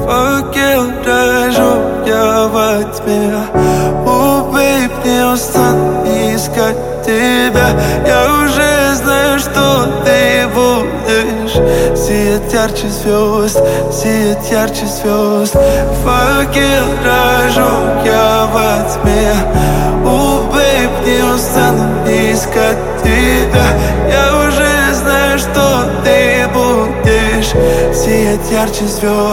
Факел дрожу я во тьме. Бейб, не устану искать тебя. Я уже знаю, что ты будешь сиять ярче звезд, сиять ярче звезд. Факел дрожу я во тьме. Бейб, не устану искать тебя. Я уже знаю, что ты будешь сиять ярче звезд.